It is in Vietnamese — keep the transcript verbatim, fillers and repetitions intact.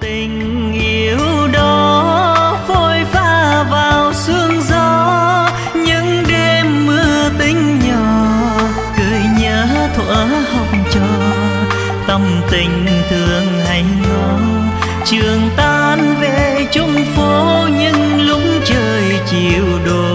Tình yêu đó phôi pha vào sương gió, những đêm mưa tinh nhỏ cười nhớ thuở học trò. Tâm tình thương hay ngó trường tan về chung phố, nhưng lúc trời chiều đổ